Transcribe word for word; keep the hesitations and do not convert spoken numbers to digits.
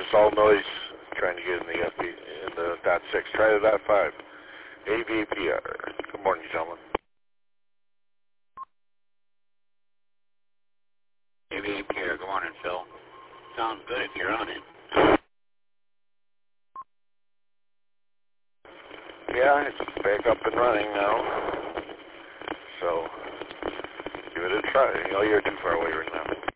just all noise trying to get in the F B, in the dot six. Try the dot five. A V P R. Good morning, gentlemen. A V P R, good morning, Phil. Sounds good if you're on it. Yeah, it's back up and running now. So, give it a try. Oh, you're too far away right now.